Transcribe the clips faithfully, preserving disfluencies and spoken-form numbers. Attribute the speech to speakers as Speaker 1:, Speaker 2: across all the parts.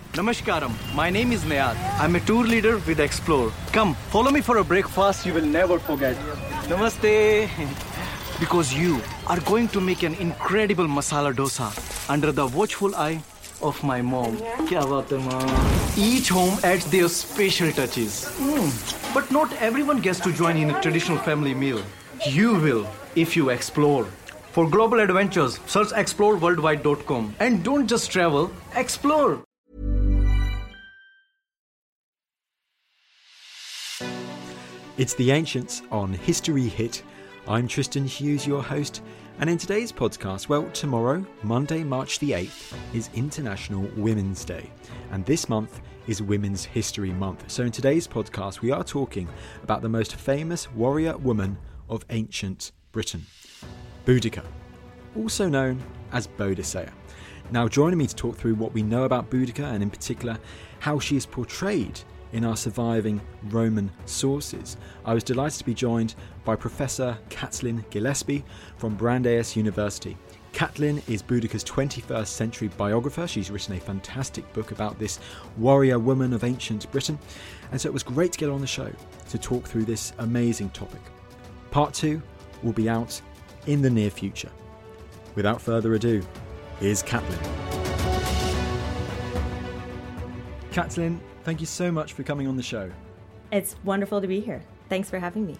Speaker 1: Namaskaram, my name is Nayar. I'm a tour leader with Explore. Come, follow me for a breakfast you will never forget. Namaste. Because you are going to make an incredible masala dosa under the watchful eye of my mom. Kya baat hai, mom? Each home adds their special touches. Mm. But not everyone gets to join in a traditional family meal. You will if you explore. For global adventures, search explore worldwide dot com. And don't just travel, explore.
Speaker 2: It's The Ancients on History Hit. I'm Tristan Hughes, your host, and in today's podcast, well, tomorrow, Monday, March the eighth, is International Women's Day, and this month is Women's History Month. So in today's podcast, we are talking about the most famous warrior woman of ancient Britain, Boudica, also known as Boadicea. Now, joining me to talk through what we know about Boudica, and in particular, how she is portrayed in our surviving Roman sources, I was delighted to be joined by Professor Katlin Gillespie from Brandeis University. Katlin is Boudica's twenty-first century biographer. She's written a fantastic book about this warrior woman of ancient Britain, and so it was great to get her on the show to talk through this amazing topic. Part two will be out in the near future. Without further ado, here's Katlin. Katlin, thank you so much for coming on the show.
Speaker 3: It's wonderful to be here. Thanks for having me.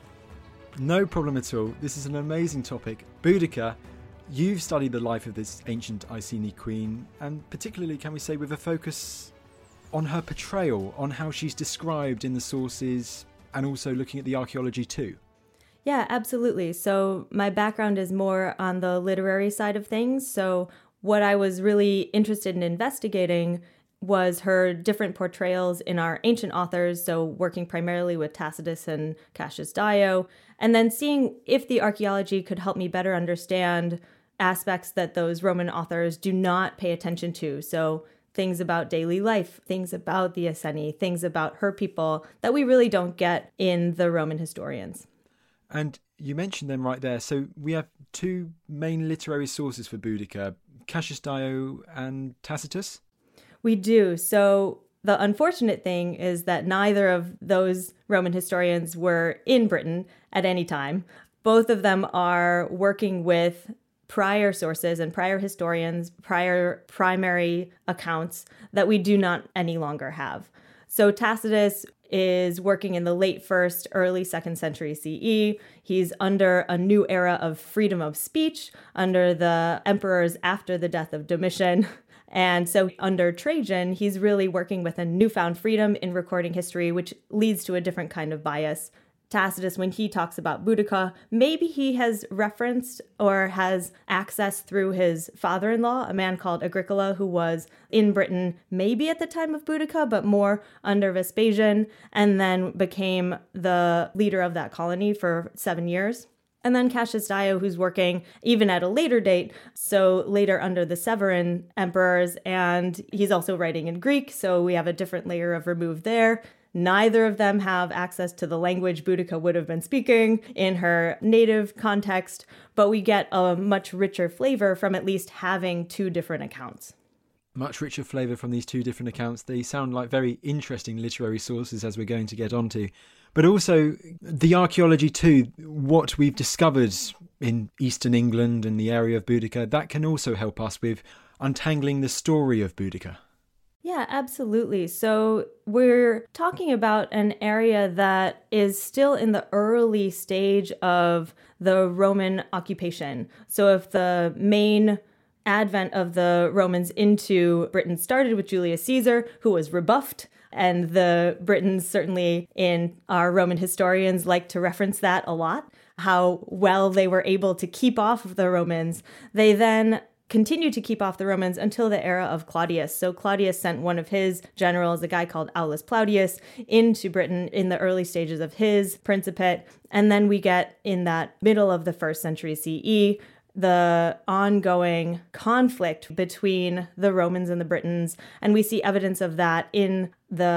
Speaker 2: No problem at all. This is an amazing topic. Boudica, you've studied the life of this ancient Iceni queen, and particularly, can we say, with a focus on her portrayal, on how she's described in the sources, and also looking at the archaeology too.
Speaker 3: Yeah, absolutely. So my background is more on the literary side of things. So what I was really interested in investigating was her different portrayals in our ancient authors, so working primarily with Tacitus and Cassius Dio, and then seeing if the archaeology could help me better understand aspects that those Roman authors do not pay attention to. So things about daily life, things about the Iceni, things about her people that we really don't get in the Roman historians.
Speaker 2: And you mentioned them right there. So we have two main literary sources for Boudica, Cassius Dio and Tacitus.
Speaker 3: We do. So the unfortunate thing is that neither of those Roman historians were in Britain at any time. Both of them are working with prior sources and prior historians, prior primary accounts that we do not any longer have. So Tacitus is working in the late first, early second century C E. He's under a new era of freedom of speech under the emperors after the death of Domitian. And so under Trajan, he's really working with a newfound freedom in recording history, which leads to a different kind of bias. Tacitus, when he talks about Boudica, maybe he has referenced or has access through his father-in-law, a man called Agricola, who was in Britain maybe at the time of Boudica, but more under Vespasian, and then became the leader of that colony for seven years. And then Cassius Dio, who's working even at a later date, so later under the Severan emperors, and he's also writing in Greek, so we have a different layer of remove there. Neither of them have access to the language Boudica would have been speaking in her native context, but we get a much richer flavor from at least having two different accounts.
Speaker 2: Much richer flavour from these two different accounts. They sound like very interesting literary sources, as we're going to get onto. But also the archaeology too, what we've discovered in eastern England and the area of Boudica, that can also help us with untangling the story of Boudica.
Speaker 3: Yeah, absolutely. So we're talking about an area that is still in the early stage of the Roman occupation. So if the main advent of the Romans into Britain started with Julius Caesar, who was rebuffed, and the Britons, certainly in our Roman historians, like to reference that a lot, how well they were able to keep off of the Romans. They then continued to keep off the Romans until the era of Claudius. So Claudius sent one of his generals, a guy called Aulus Plautius, into Britain in the early stages of his principate. And then we get in that middle of the first century C E, the ongoing conflict between the Romans and the Britons. And we see evidence of that in the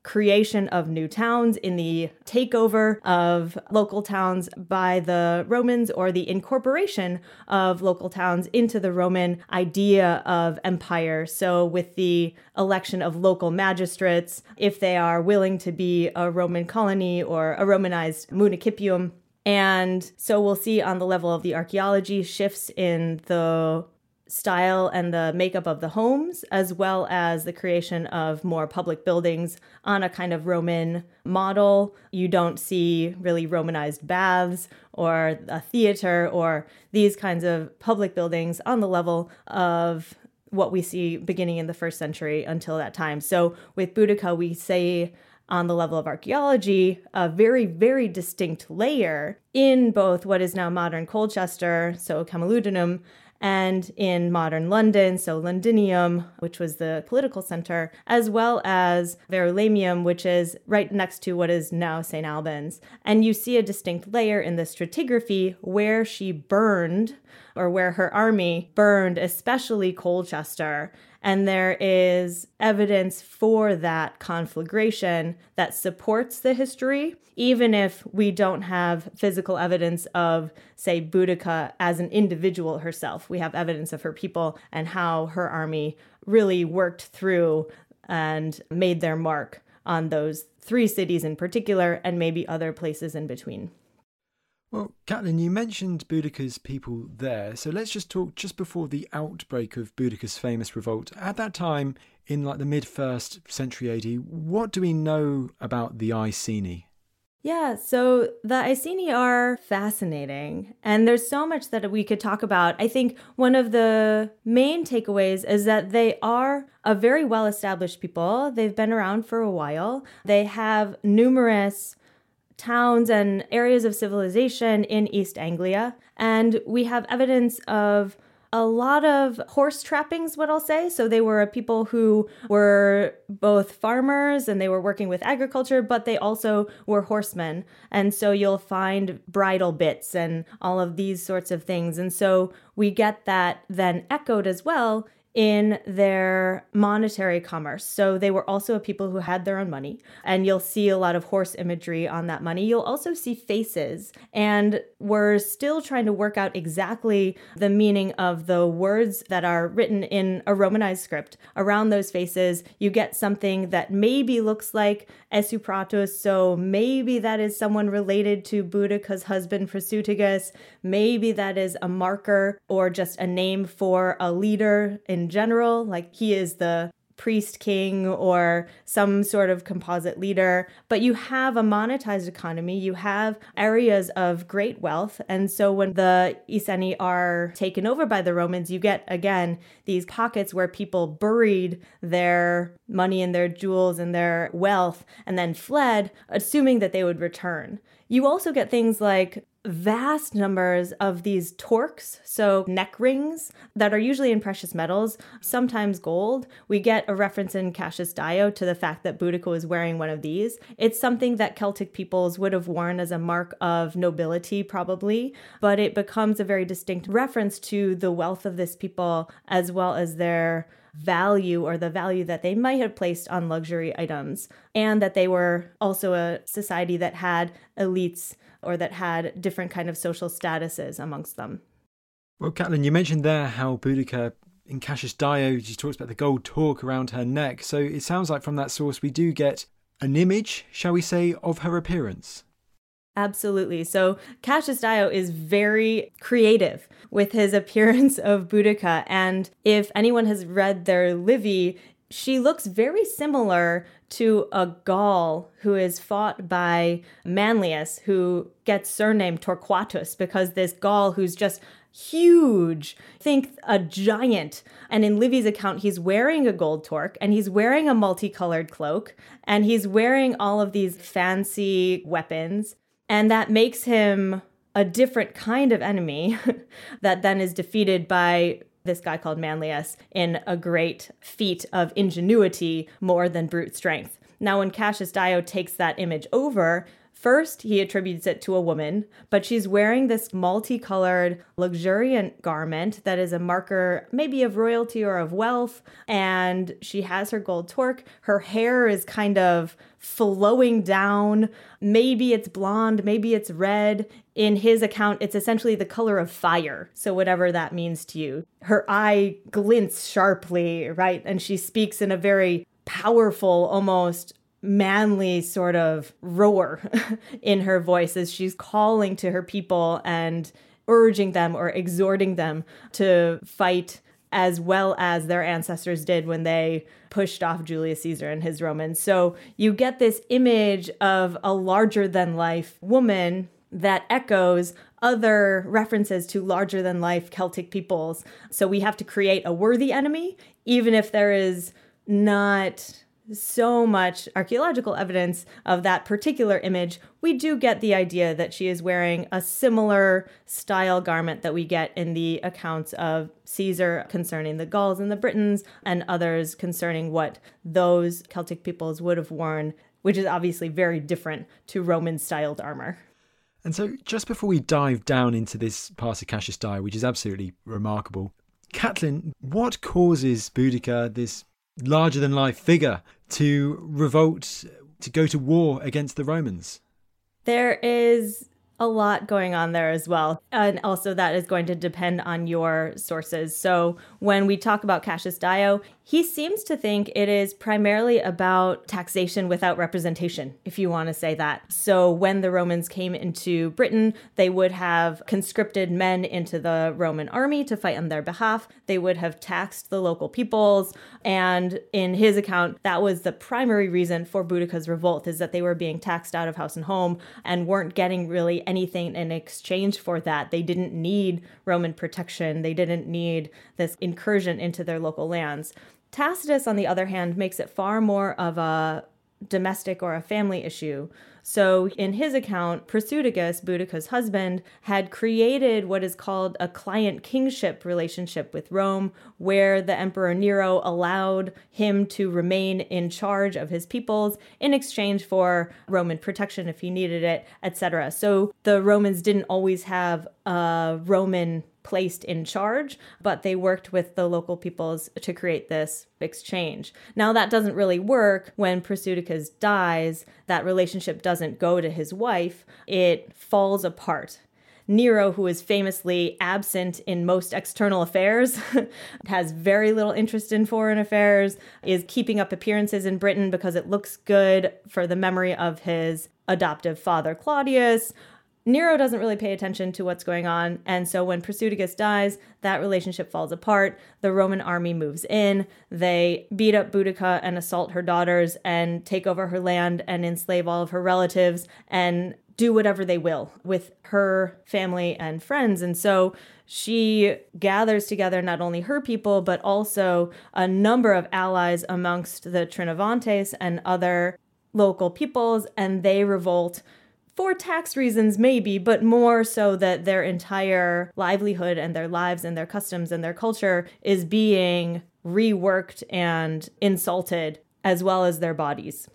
Speaker 3: creation of new towns, in the takeover of local towns by the Romans, or the incorporation of local towns into the Roman idea of empire. So with the election of local magistrates, if they are willing to be a Roman colony or a Romanized municipium. And so we'll see on the level of the archaeology shifts in the style and the makeup of the homes, as well as the creation of more public buildings on a kind of Roman model. You don't see really Romanized baths or a theater or these kinds of public buildings on the level of what we see beginning in the first century until that time. So with Boudica, we say on the level of archaeology, a very, very distinct layer in both what is now modern Colchester, so Camalodunum, and in modern London, so Londinium, which was the political center, as well as Verulamium, which is right next to what is now Saint Albans. And you see a distinct layer in the stratigraphy where she burned, or where her army burned, especially Colchester. And there is evidence for that conflagration that supports the history, even if we don't have physical evidence of, say, Boudica as an individual herself. We have evidence of her people and how her army really worked through and made their mark on those three cities in particular, and maybe other places in between.
Speaker 2: Well, Caitlin, you mentioned Boudica's people there, so let's just talk just before the outbreak of Boudica's famous revolt. At that time, in like the mid-first century A D, what do we know about the Iceni?
Speaker 3: Yeah, so the Iceni are fascinating, and there's so much that we could talk about. I think one of the main takeaways is that they are a very well-established people. They've been around for a while. They have numerous towns and areas of civilization in East Anglia. And we have evidence of a lot of horse trappings, what I'll say. So they were people who were both farmers and they were working with agriculture, but they also were horsemen. And so you'll find bridle bits and all of these sorts of things. And so we get that then echoed as well in their monetary commerce. So they were also a people who had their own money, and you'll see a lot of horse imagery on that money. You'll also see faces, and we're still trying to work out exactly the meaning of the words that are written in a Romanized script. Around those faces, you get something that maybe looks like Essupratus, so maybe that is someone related to Boudica's husband Prasutagus. Maybe that is a marker or just a name for a leader in general, like he is the priest king or some sort of composite leader. But you have a monetized economy, you have areas of great wealth. And so when the Iceni are taken over by the Romans, you get, again, these pockets where people buried their money and their jewels and their wealth and then fled, assuming that they would return. You also get things like vast numbers of these torques, so neck rings, that are usually in precious metals, sometimes gold. We get a reference in Cassius Dio to the fact that Boudica was wearing one of these. It's something that Celtic peoples would have worn as a mark of nobility, probably, but it becomes a very distinct reference to the wealth of this people, as well as their value, or the value that they might have placed on luxury items, and that they were also a society that had elites or that had different kind of social statuses amongst them.
Speaker 2: Well, Caitlin, you mentioned there how Boudica, in Cassius Dio, she talks about the gold torque around her neck. So it sounds like from that source we do get an image, shall we say, of her appearance.
Speaker 3: Absolutely. So Cassius Dio is very creative with his appearance of Boudica. And if anyone has read their Livy, she looks very similar to a Gaul who is fought by Manlius, who gets surnamed Torquatus because this Gaul who's just huge, think a giant. And in Livy's account, he's wearing a gold torque and he's wearing a multicolored cloak and he's wearing all of these fancy weapons. And that makes him a different kind of enemy that then is defeated by this guy called Manlius in a great feat of ingenuity more than brute strength. Now, when Cassius Dio takes that image over First, he attributes it to a woman, but she's wearing this multicolored, luxuriant garment that is a marker maybe of royalty or of wealth, and she has her gold torque. Her hair is kind of flowing down. Maybe it's blonde, maybe it's red. In his account, it's essentially the color of fire, so whatever that means to you. Her eye glints sharply, right? And she speaks in a very powerful, almost manly sort of roar in her voice as she's calling to her people and urging them or exhorting them to fight as well as their ancestors did when they pushed off Julius Caesar and his Romans. So you get this image of a larger-than-life woman that echoes other references to larger-than-life Celtic peoples. So we have to create a worthy enemy, even if there is not so much archaeological evidence of that particular image. We do get the idea that she is wearing a similar style garment that we get in the accounts of Caesar concerning the Gauls and the Britons, and others concerning what those Celtic peoples would have worn, which is obviously very different to Roman-styled armor.
Speaker 2: And so just before we dive down into this part of Cassius Dio, which is absolutely remarkable, Caitlin, what causes Boudica, this larger-than-life figure, to revolt, to go to war against the Romans?
Speaker 3: There is a lot going on there as well. And also that is going to depend on your sources. So when we talk about Cassius Dio, he seems to think it is primarily about taxation without representation, if you want to say that. So when the Romans came into Britain, they would have conscripted men into the Roman army to fight on their behalf. They would have taxed the local peoples. And in his account, that was the primary reason for Boudica's revolt, is that they were being taxed out of house and home and weren't getting really anything in exchange for that. They didn't need Roman protection. They didn't need this incursion into their local lands. Tacitus, on the other hand, makes it far more of a domestic or a family issue. So in his account, Prasutagus, Boudica's husband, had created what is called a client kingship relationship with Rome, where the Emperor Nero allowed him to remain in charge of his peoples in exchange for Roman protection if he needed it, et cetera. So the Romans didn't always have a Roman placed in charge, but they worked with the local peoples to create this exchange. Now, that doesn't really work when Prasutagus dies. That relationship doesn't go to his wife. It falls apart. Nero, who is famously absent in most external affairs, has very little interest in foreign affairs, is keeping up appearances in Britain because it looks good for the memory of his adoptive father, Claudius. Nero doesn't really pay attention to what's going on, and so when Prasutagus dies, that relationship falls apart. The Roman army moves in. They beat up Boudica and assault her daughters and take over her land and enslave all of her relatives and do whatever they will with her family and friends. And so she gathers together not only her people, but also a number of allies amongst the Trinovantes and other local peoples, and they revolt for tax reasons, maybe, but more so that their entire livelihood and their lives and their customs and their culture is being reworked and insulted, as well as their bodies.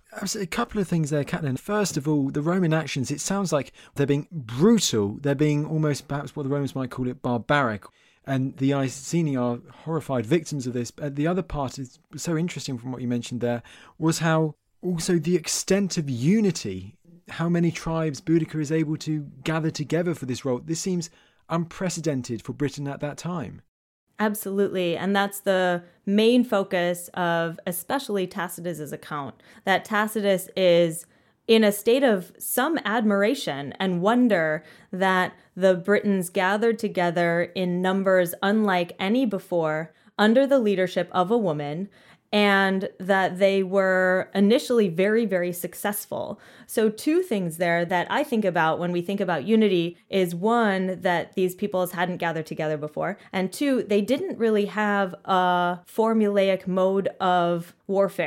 Speaker 2: A couple of things there, Caitlin. First of all, the Roman actions, it sounds like they're being brutal. They're being almost perhaps what the Romans might call it barbaric. And the Iceni are horrified victims of this. But the other part is so interesting from what you mentioned there was how also the extent of unity, how many tribes Boudica is able to gather together for this role. This seems unprecedented for Britain at that time.
Speaker 3: Absolutely. And that's the main focus of especially Tacitus's account, that Tacitus is in a state of some admiration and wonder that the Britons gathered together in numbers unlike any before under the leadership of a woman, and that they were initially very, very successful. So two things there that I think about when we think about unity is, one, that these peoples hadn't gathered together before, and two, they didn't really have a formulaic mode of warfare.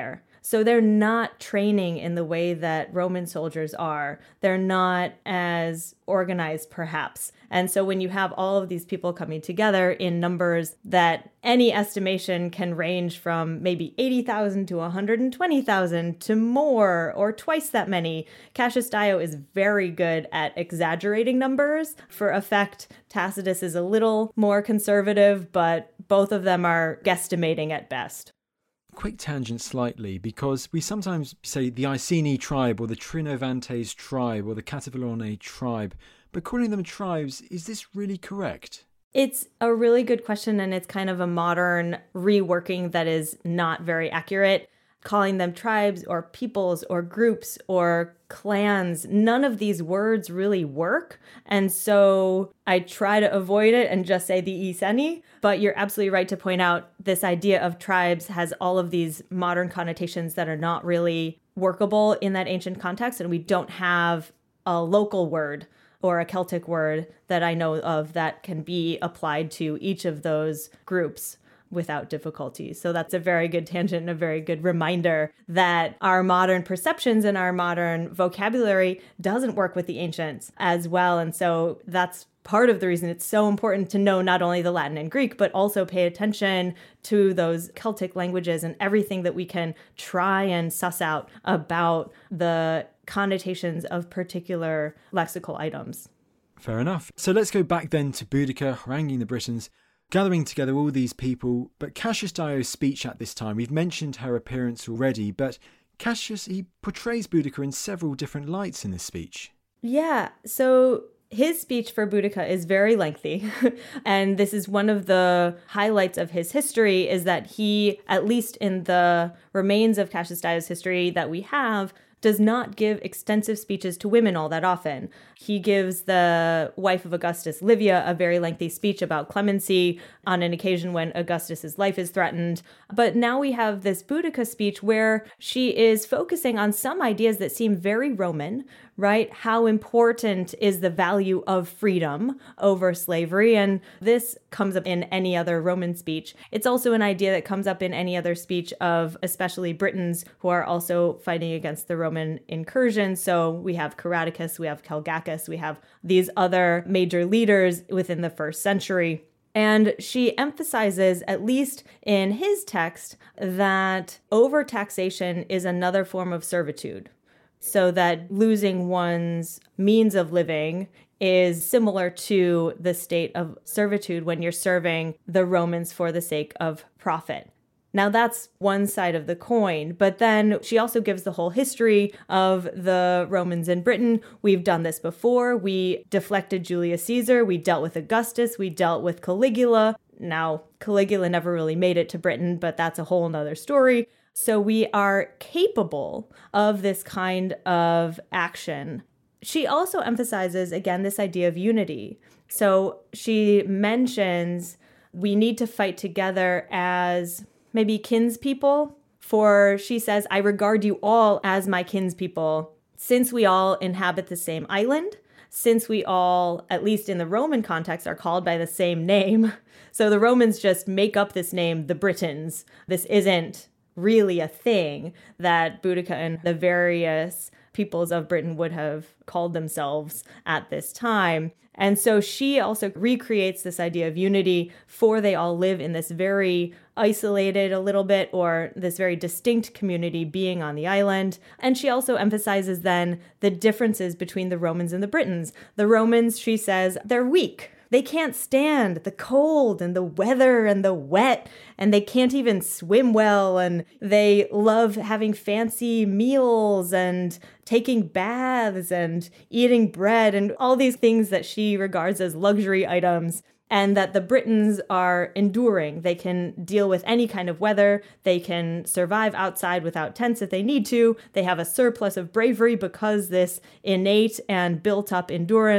Speaker 3: So they're not training in the way that Roman soldiers are. They're not as organized, perhaps. And so when you have all of these people coming together in numbers that any estimation can range from maybe eighty thousand to one hundred twenty thousand to more or twice that many, Cassius Dio is very good at exaggerating numbers for effect. Tacitus is a little more conservative, but both of them are guesstimating at best.
Speaker 2: Quick tangent slightly, because we sometimes say the Iceni tribe or the Trinovantes tribe or the Cativalone tribe, but calling them tribes, is this really correct?
Speaker 3: It's a really good question, and it's kind of a modern reworking that is not very accurate. Calling them tribes or peoples or groups or clans, none of these words really work. And so I try to avoid it and just say the Iceni. But you're absolutely right to point out this idea of tribes has all of these modern connotations that are not really workable in that ancient context. And we don't have a local word or a Celtic word that I know of that can be applied to each of those groups without difficulty. So that's a very good tangent and a very good reminder that our modern perceptions and our modern vocabulary doesn't work with the ancients as well. And so that's part of the reason it's so important to know not only the Latin and Greek, but also pay attention to those Celtic languages and everything that we can try and suss out about the connotations of particular lexical items.
Speaker 2: Fair enough. So let's go back then to Boudica haranguing the Britons, gathering together all these people. But Cassius Dio's speech at this time, we've mentioned her appearance already, but Cassius, he portrays Boudica in several different lights in this speech.
Speaker 3: Yeah, so his speech for Boudica is very lengthy. And this is one of the highlights of his history, is that he, at least in the remains of Cassius Dio's history that we have, does not give extensive speeches to women all that often. He gives the wife of Augustus, Livia, a very lengthy speech about clemency on an occasion when Augustus's life is threatened. But now we have this Boudica speech where she is focusing on some ideas that seem very Roman, right? How important is the value of freedom over slavery? And this comes up in any other Roman speech. It's also an idea that comes up in any other speech of especially Britons who are also fighting against the Roman incursion. So we have Caradicus, we have Celgacus, we have these other major leaders within the first century. And she emphasizes, at least in his text, that overtaxation is another form of servitude. So that losing one's means of living is similar to the state of servitude when you're serving the Romans for the sake of profit. Now that's one side of the coin, but then she also gives the whole history of the Romans in Britain. We've done this before. We deflected Julius Caesar. We dealt with Augustus. We dealt with Caligula. Now, Caligula never really made it to Britain, but that's a whole nother story. So we are capable of this kind of action. She also emphasizes, again, this idea of unity. So she mentions we need to fight together as maybe kinspeople, for she says, I regard you all as my kinspeople, since we all inhabit the same island, since we all, at least in the Roman context, are called by the same name. So the Romans just make up this name, the Britons. This isn't really a thing that Boudica and the various peoples of Britain would have called themselves at this time. And so she also recreates this idea of unity, for they all live in this very isolated a little bit, or this very distinct community being on the island. And she also emphasizes then the differences between the Romans and the Britons. The Romans, she says, they're weak. They can't stand the cold and the weather and the wet, and they can't even swim well, and they love having fancy meals and taking baths and eating bread and all these things that she regards as luxury items, and that the Britons are enduring. They can deal with any kind of weather. They can survive outside without tents if they need to. They have a surplus of bravery because this innate and built-up endurance.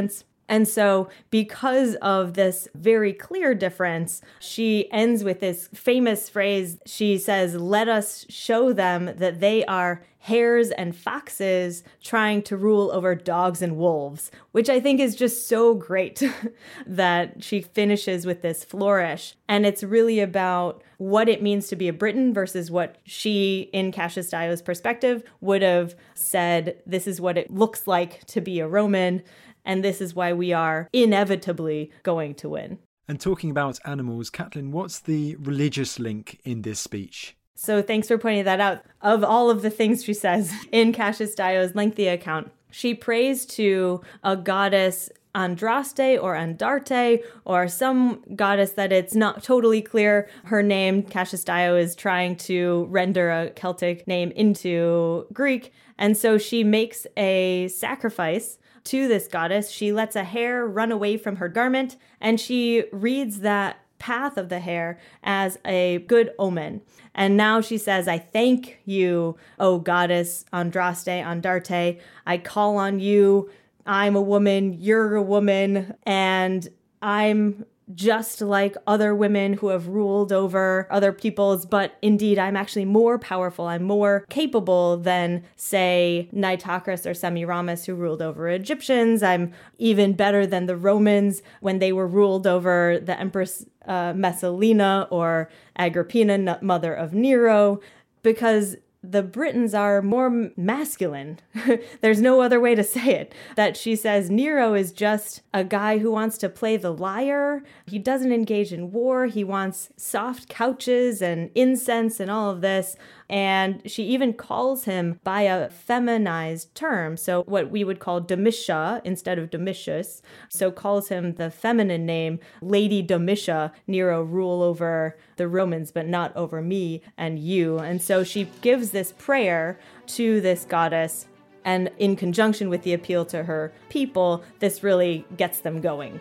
Speaker 3: And so because of this very clear difference, she ends with this famous phrase. She says, "Let us show them that they are hares and foxes trying to rule over dogs and wolves," which I think is just so great that she finishes with this flourish. And it's really about what it means to be a Briton versus what she, in Cassius Dio's perspective, would have said, this is what it looks like to be a Roman. And this is why we are inevitably going to win.
Speaker 2: And talking about animals, Caitlin, what's the religious link in this speech?
Speaker 3: So thanks for pointing that out. Of all of the things she says in Cassius Dio's lengthy account, she prays to a goddess Andraste or Andarte or some goddess that it's not totally clear her name. Cassius Dio is trying to render a Celtic name into Greek. And so she makes a sacrifice to this goddess. She lets a hare run away from her garment, and she reads that path of the hare as a good omen. And now she says, "I thank you, O goddess Andraste, Andarte. I call on you. I'm a woman, you're a woman, and I'm just like other women who have ruled over other peoples, but indeed I'm actually more powerful, I'm more capable than, say, Nitocris or Semiramis who ruled over Egyptians. I'm even better than the Romans when they were ruled over the Empress uh, Messalina or Agrippina, mother of Nero, because the Britons are more masculine. There's no other way to say it. That she says Nero is just a guy who wants to play the lyre. He doesn't engage in war. He wants soft couches and incense and all of this. And she even calls him by a feminized term. So what we would call Domitia instead of Domitius. So calls him the feminine name, Lady Domitia. Nero, rule over the Romans, but not over me and you. And so she gives this prayer to this goddess. And in conjunction with the appeal to her people, this really gets them going.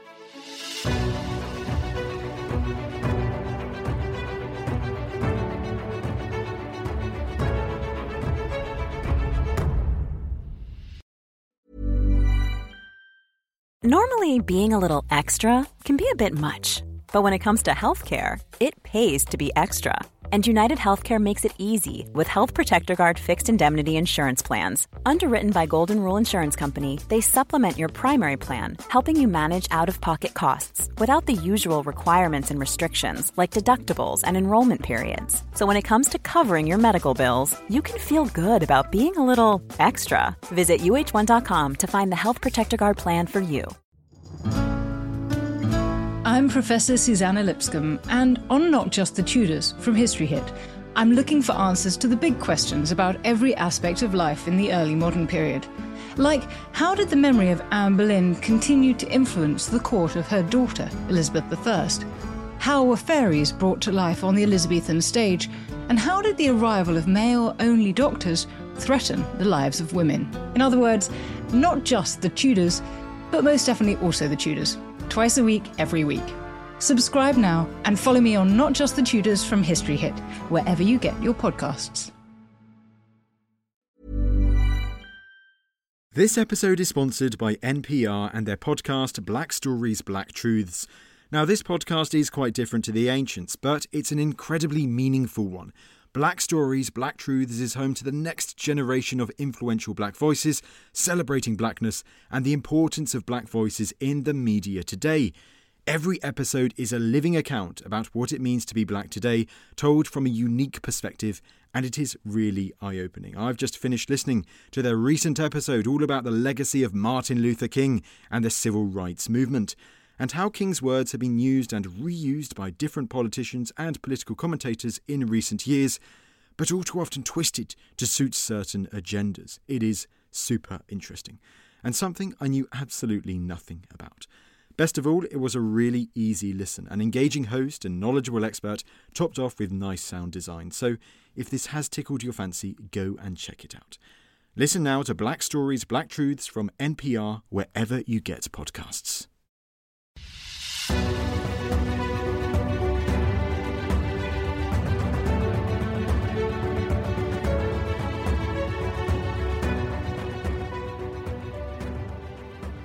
Speaker 4: Normally, being a little extra can be a bit much, but when it comes to healthcare, it pays to be extra. And United Healthcare makes it easy with Health Protector Guard fixed indemnity insurance plans. Underwritten by Golden Rule Insurance Company, they supplement your primary plan, helping you manage out-of-pocket costs without the usual requirements and restrictions like deductibles and enrollment periods. So when it comes to covering your medical bills, you can feel good about being a little extra. Visit U H one dot com to find the Health Protector Guard plan for you.
Speaker 5: I'm Professor Susanna Lipscomb, and on Not Just the Tudors from History Hit, I'm looking for answers to the big questions about every aspect of life in the early modern period. Like, how did the memory of Anne Boleyn continue to influence the court of her daughter, Elizabeth the First? How were fairies brought to life on the Elizabethan stage? And how did the arrival of male-only doctors threaten the lives of women? In other words, not just the Tudors, but most definitely also the Tudors. Twice a week, every week. Subscribe now and follow me on Not Just the Tudors from History Hit, wherever you get your podcasts.
Speaker 2: This episode is sponsored by N P R and their podcast Black Stories, Black Truths. Now, this podcast is quite different to the ancients, but it's an incredibly meaningful one. Black Stories, Black Truths is home to the next generation of influential black voices, celebrating blackness and the importance of black voices in the media today. Every episode is a living account about what it means to be black today, told from a unique perspective, and it is really eye-opening. I've just finished listening to their recent episode all about the legacy of Martin Luther King and the civil rights movement, and how King's words have been used and reused by different politicians and political commentators in recent years, but all too often twisted to suit certain agendas. It is super interesting, and something I knew absolutely nothing about. Best of all, it was a really easy listen, an engaging host and knowledgeable expert, topped off with nice sound design. So if this has tickled your fancy, go and check it out. Listen now to Black Stories, Black Truths from N P R, wherever you get podcasts.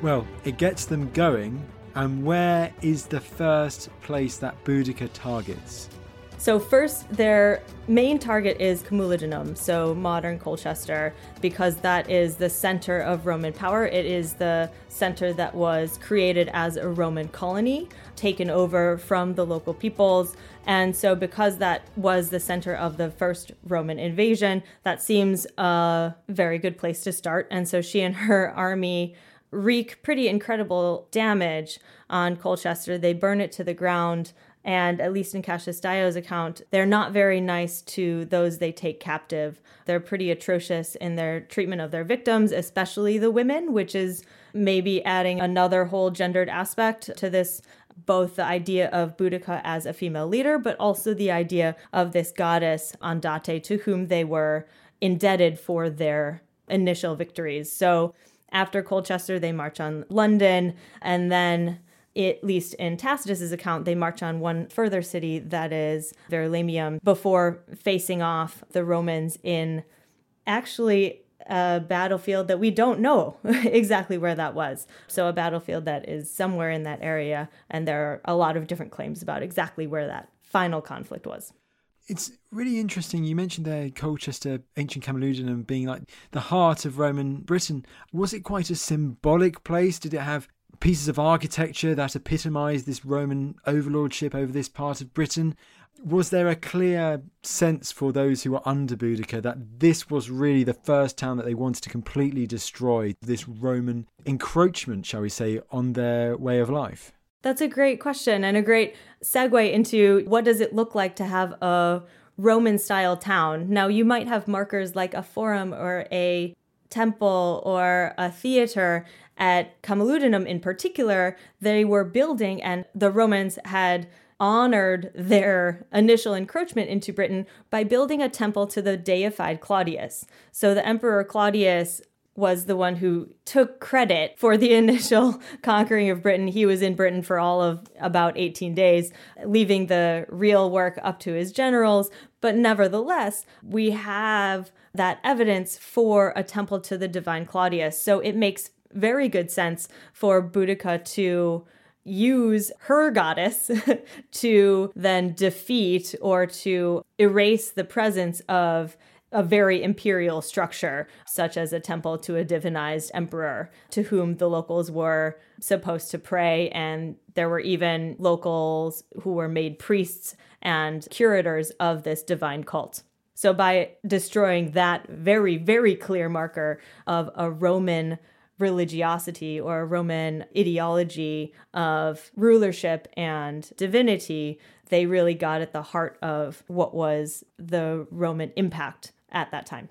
Speaker 2: Well, it gets them going. And where is the first place that Boudica targets?
Speaker 3: So first, their main target is Camulodunum, so modern Colchester, because that is the center of Roman power. It is the center that was created as a Roman colony, taken over from the local peoples. And so because that was the center of the first Roman invasion, that seems a very good place to start. And so she and her army wreak pretty incredible damage on Colchester. They burn it to the ground. And at least in Cassius Dio's account, they're not very nice to those they take captive. They're pretty atrocious in their treatment of their victims, especially the women, which is maybe adding another whole gendered aspect to this, both the idea of Boudica as a female leader, but also the idea of this goddess Andate, to whom they were indebted for their initial victories. So after Colchester, they march on London, and then, at least in Tacitus's account, they march on one further city, that is Verulamium, before facing off the Romans in actually a battlefield that we don't know exactly where that was. So a battlefield that is somewhere in that area, and there are a lot of different claims about exactly where that final conflict was.
Speaker 2: It's really interesting. You mentioned there Colchester, ancient Camulodunum, being like the heart of Roman Britain. Was it quite a symbolic place? Did it have pieces of architecture that epitomised this Roman overlordship over this part of Britain? Was there a clear sense for those who were under Boudica that this was really the first town that they wanted to completely destroy, this Roman encroachment, shall we say, on their way of life?
Speaker 3: That's a great question and a great segue into what does it look like to have a Roman-style town. Now, you might have markers like a forum or a temple or a theater. At Camulodunum in particular, they were building, and the Romans had honored their initial encroachment into Britain by building a temple to the deified Claudius. So the Emperor Claudius was the one who took credit for the initial conquering of Britain. He was in Britain for all of about eighteen days, leaving the real work up to his generals. But nevertheless, we have that evidence for a temple to the divine Claudius. So it makes very good sense for Boudica to use her goddess to then defeat or to erase the presence of a very imperial structure, such as a temple to a divinized emperor to whom the locals were supposed to pray. And there were even locals who were made priests and curators of this divine cult. So by destroying that very, very clear marker of a Roman religiosity or a Roman ideology of rulership and divinity, they really got at the heart of what was the Roman impact at that time.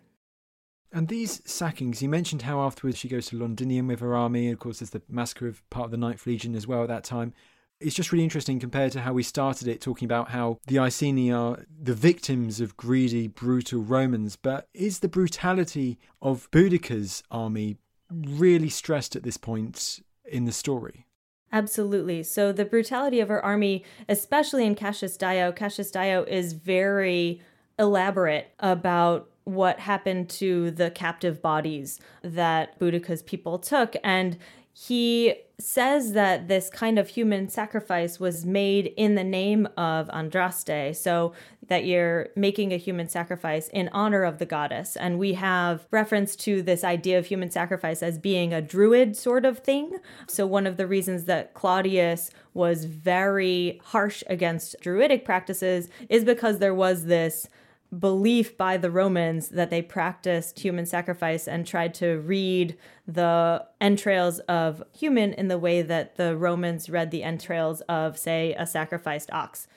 Speaker 2: And these sackings, you mentioned how afterwards she goes to Londinium with her army. Of course, there's the massacre of part of the Ninth Legion as well at that time. It's just really interesting compared to how we started it, talking about how the Iceni are the victims of greedy, brutal Romans. But is the brutality of Boudica's army really stressed at this point in the story?
Speaker 3: Absolutely. So the brutality of her army, especially in Cassius Dio, Cassius Dio is very elaborate about what happened to the captive bodies that Boudica's people took. And he says that this kind of human sacrifice was made in the name of Andraste, so that you're making a human sacrifice in honor of the goddess. And we have reference to this idea of human sacrifice as being a druid sort of thing. So one of the reasons that Claudius was very harsh against druidic practices is because there was this belief by the Romans that they practiced human sacrifice and tried to read the entrails of human in the way that the Romans read the entrails of, say, a sacrificed ox.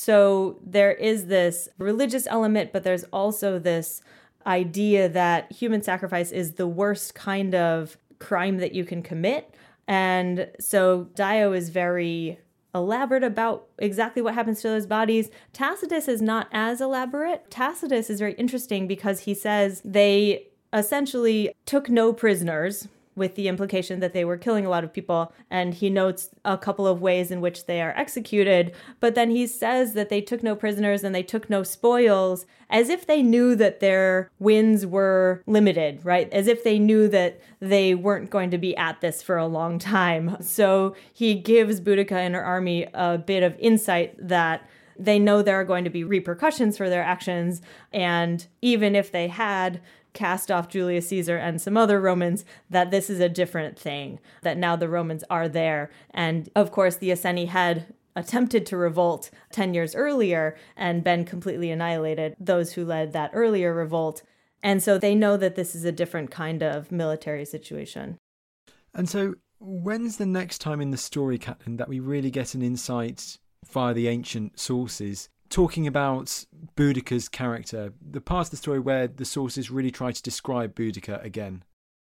Speaker 3: So there is this religious element, but there's also this idea that human sacrifice is the worst kind of crime that you can commit. And so Dio is very elaborate about exactly what happens to those bodies. Tacitus is not as elaborate. Tacitus is very interesting because he says they essentially took no prisoners, with the implication that they were killing a lot of people. And he notes a couple of ways in which they are executed. But then he says that they took no prisoners and they took no spoils, as if they knew that their wins were limited, right? As if they knew that they weren't going to be at this for a long time. So he gives Boudica and her army a bit of insight that they know there are going to be repercussions for their actions. And even if they had cast off Julius Caesar and some other Romans, that this is a different thing, that now the Romans are there. And of course, the Iceni had attempted to revolt ten years earlier and been completely annihilated, those who led that earlier revolt. And so they know that this is a different kind of military situation.
Speaker 2: And so when's the next time in the story, Caitlin, that we really get an insight via the ancient sources, talking about Boudica's character, the part of the story where the sources really try to describe Boudica again?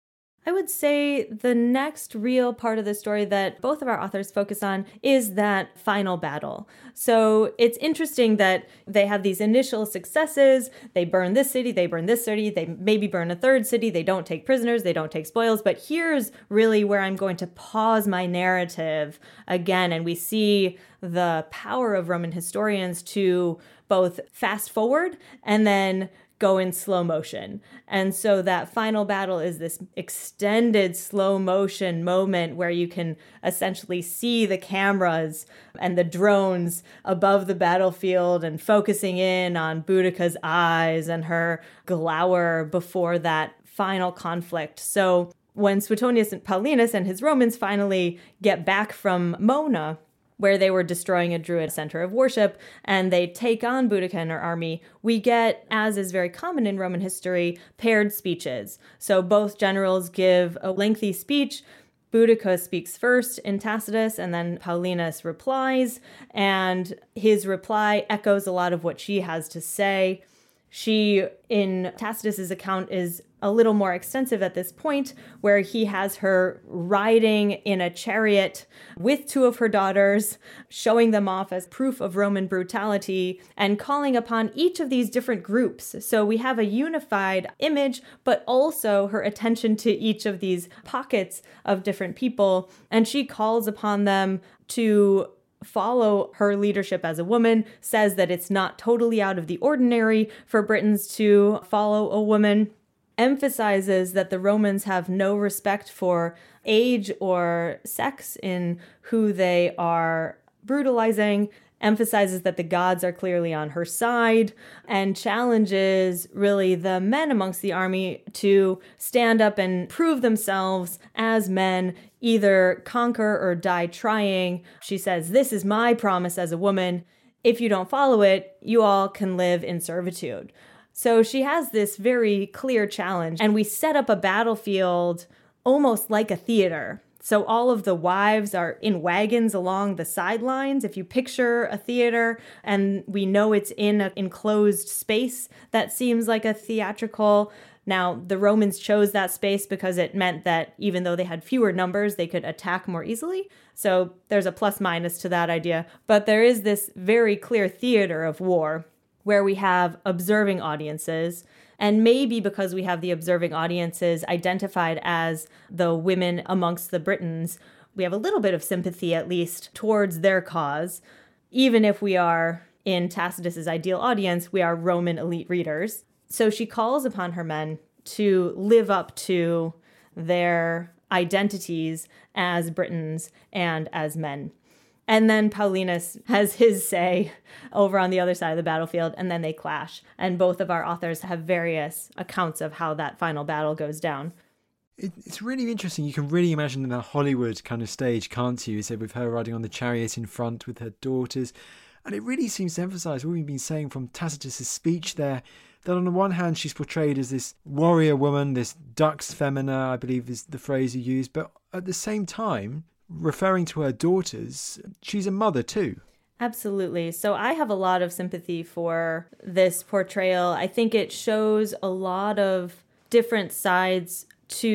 Speaker 3: I would say the next real part of the story that both of our authors focus on is that final battle. So it's interesting that they have these initial successes. They burn this city, they burn this city, they maybe burn a third city, they don't take prisoners, they don't take spoils. But here's really where I'm going to pause my narrative again. And we see the power of Roman historians to both fast forward and then go in slow motion. And so that final battle is this extended slow motion moment where you can essentially see the cameras and the drones above the battlefield and focusing in on Boudica's eyes and her glower before that final conflict. So when Suetonius and Paulinus and his Romans finally get back from Mona, where they were destroying a Druid center of worship, and they take on Boudica and her army, we get, as is very common in Roman history, paired speeches. So both generals give a lengthy speech. Boudica speaks first in Tacitus, and then Paulinus replies, and his reply echoes a lot of what she has to say. She, in Tacitus's account, is a little more extensive at this point, where he has her riding in a chariot with two of her daughters, showing them off as proof of Roman brutality and calling upon each of these different groups. So we have a unified image, but also her attention to each of these pockets of different people. And she calls upon them to follow her leadership as a woman, says that it's not totally out of the ordinary for Britons to follow a woman, emphasizes that the Romans have no respect for age or sex in who they are brutalizing, emphasizes that the gods are clearly on her side, and challenges really the men amongst the army to stand up and prove themselves as men, either conquer or die trying. She says, "This is my promise as a woman. If you don't follow it, you all can live in servitude." So she has this very clear challenge, and we set up a battlefield almost like a theater. So all of the wives are in wagons along the sidelines. If you picture a theater and we know it's in an enclosed space, that seems like a theatrical. Now, the Romans chose that space because it meant that even though they had fewer numbers, they could attack more easily. So there's a plus minus to that idea. But there is this very clear theater of war where we have observing audiences. And maybe because we have the observing audiences identified as the women amongst the Britons, we have a little bit of sympathy, at least, towards their cause. Even if we are, in Tacitus's ideal audience, we are Roman elite readers. So she calls upon her men to live up to their identities as Britons and as men. And then Paulinus has his say over on the other side of the battlefield, and then they clash. And both of our authors have various accounts of how that final battle goes down.
Speaker 2: It's really interesting. You can really imagine a Hollywood kind of stage, can't you? You said with her riding on the chariot in front with her daughters. And it really seems to emphasise what we've been saying from Tacitus's speech there, that on the one hand she's portrayed as this warrior woman, this dux femina, I believe is the phrase you used, but at the same time, referring to her daughters, she's a mother too.
Speaker 3: Absolutely. So I have a lot of sympathy for this portrayal. I think it shows a lot of different sides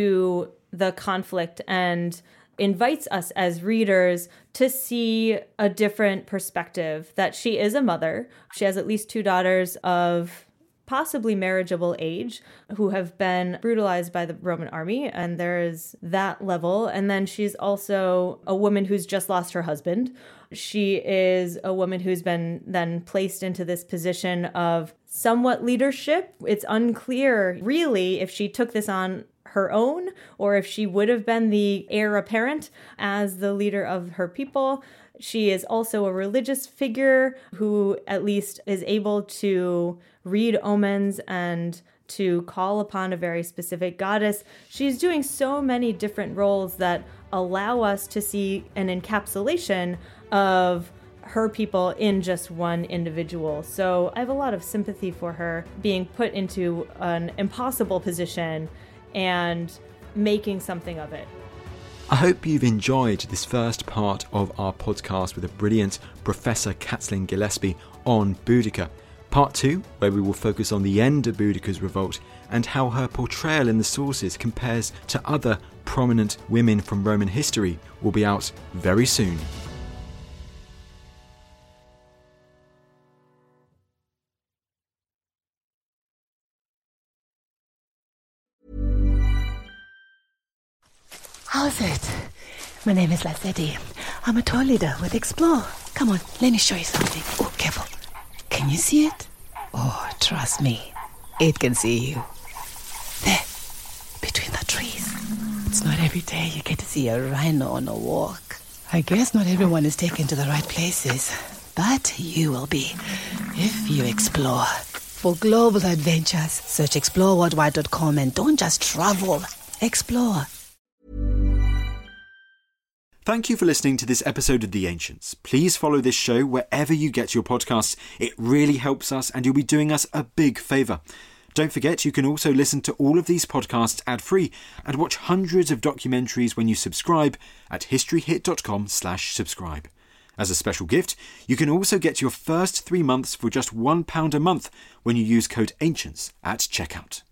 Speaker 3: to the conflict and invites us as readers to see a different perspective, that she is a mother. She has at least two daughters of possibly marriageable age who have been brutalized by the Roman army, and there is that level. And then she's also a woman who's just lost her husband. She is a woman who's been then placed into this position of somewhat leadership. It's unclear, really, if she took this on her own or if she would have been the heir apparent as the leader of her people. She is also a religious figure who at least is able to read omens and to call upon a very specific goddess. She's doing so many different roles that allow us to see an encapsulation of her people in just one individual. So I have a lot of sympathy for her being put into an impossible position and making something of it.
Speaker 2: I hope you've enjoyed this first part of our podcast with a brilliant Professor Kathleen Gillespie on Boudica. Part two, where we will focus on the end of Boudica's revolt and how her portrayal in the sources compares to other prominent women from Roman history, will be out very soon.
Speaker 6: How's it? My name is Lassetti. I'm a tour leader with Explore. Come on, let me show you something. Oh, careful. Can you see it? Oh, trust me. It can see you. There, between the trees. It's not every day you get to see a rhino on a walk. I guess not everyone is taken to the right places, but you will be if you explore. For global adventures, search explore worldwide dot com and don't just travel. Explore.
Speaker 2: Thank you for listening to this episode of The Ancients. Please follow this show wherever you get your podcasts. It really helps us and you'll be doing us a big favour. Don't forget you can also listen to all of these podcasts ad-free and watch hundreds of documentaries when you subscribe at historyhit dot com slash subscribe. As a special gift, you can also get your first three months for just one pound a month when you use code ANCIENTS at checkout.